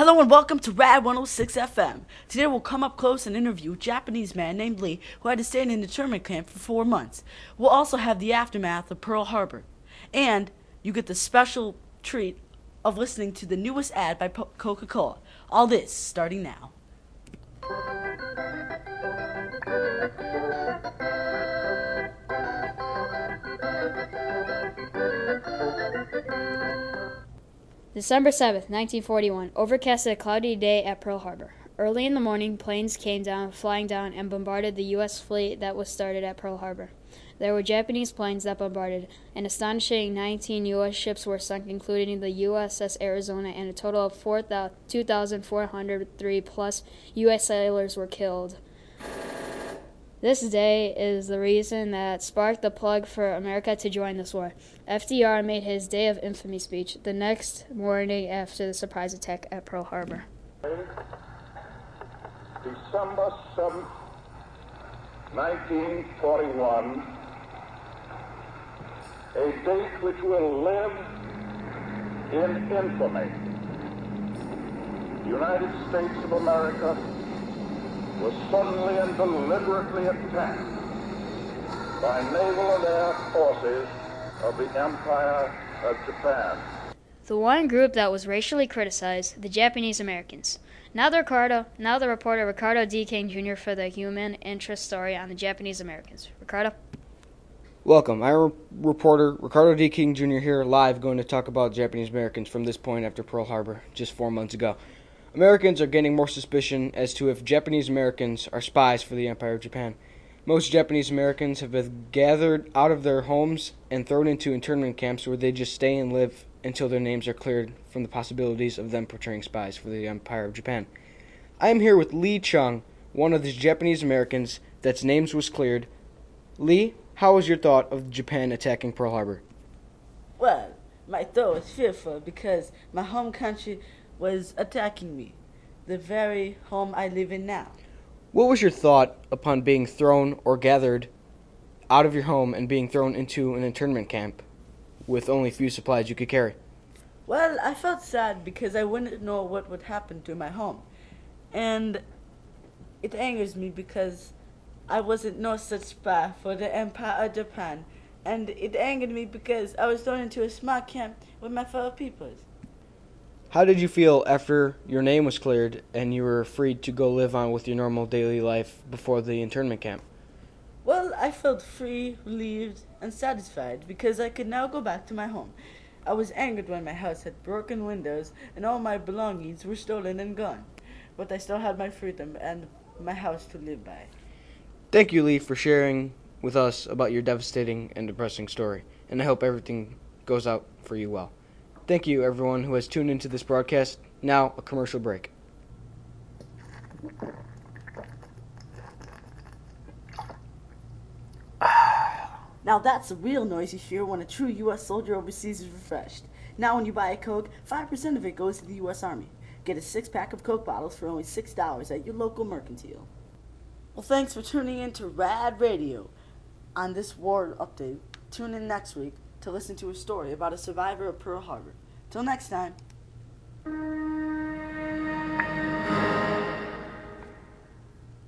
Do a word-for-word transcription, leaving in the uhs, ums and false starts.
Hello and welcome to Rad one oh six F M. Today we'll come up close and interview a Japanese man named Lee who had to stay in an internment camp for four months. We'll also have the aftermath of Pearl Harbor. And you get the special treat of listening to the newest ad by po- Coca-Cola. All this starting now. December seventh, nineteen forty-one. Overcast and cloudy day at Pearl Harbor. Early in the morning, planes came down, flying down, and bombarded the U S fleet that was started at Pearl Harbor. There were Japanese planes that bombarded. An astonishing nineteen U S ships were sunk, including the U S S Arizona, and a total of two thousand four hundred three plus U S sailors were killed. This day is the reason that sparked the plug for America to join this war. F D R made his Day of Infamy speech the next morning after the surprise attack at Pearl Harbor. December seventh, nineteen forty-one, a date which will live in infamy. The United States of America was suddenly and deliberately attacked by naval and air forces of the Empire of Japan. The one group that was racially criticized, the Japanese Americans. Now the Ricardo, now the reporter Ricardo D. King Junior for the Human Interest Story on the Japanese Americans. Ricardo? Welcome. I'm re- reporter Ricardo D. King Junior here, live, going to talk about Japanese Americans from this point after Pearl Harbor, just four months ago. Americans are gaining more suspicion as to if Japanese Americans are spies for the Empire of Japan. Most Japanese Americans have been gathered out of their homes and thrown into internment camps where they just stay and live until their names are cleared from the possibilities of them portraying spies for the Empire of Japan. I am here with Lee Chung, one of the Japanese Americans that's names was cleared. Lee, how was your thought of Japan attacking Pearl Harbor? Well, my thought was fearful because my home country was attacking me, the very home I live in now. What was your thought upon being thrown or gathered out of your home and being thrown into an internment camp with only few supplies you could carry? Well, I felt sad because I wouldn't know what would happen to my home. And it angers me because I wasn't no such spy for the Empire of Japan. And it angered me because I was thrown into a small camp with my fellow peoples. How did you feel after your name was cleared and you were free to go live on with your normal daily life before the internment camp? Well, I felt free, relieved, and satisfied because I could now go back to my home. I was angered when my house had broken windows and all my belongings were stolen and gone. But I still had my freedom and my house to live by. Thank you, Lee, for sharing with us about your devastating and depressing story, and I hope everything goes out for you well. Thank you, everyone who has tuned into this broadcast. Now, a commercial break. Now that's the real noise you hear when a true U S soldier overseas is refreshed. Now when you buy a Coke, five percent of it goes to the U S Army. Get a six-pack of Coke bottles for only six dollars at your local mercantile. Well, thanks for tuning in to Rad Radio on this war update. Tune in next week to listen to a story about a survivor of Pearl Harbor. Till next time.